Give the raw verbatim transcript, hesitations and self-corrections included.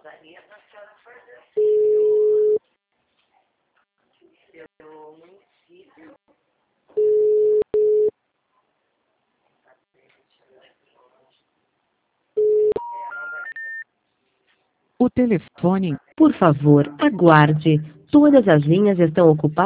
daria para a senhora fazer assim, pelo, pelo município. O telefone. Por favor, aguarde. Todas as linhas estão ocupadas.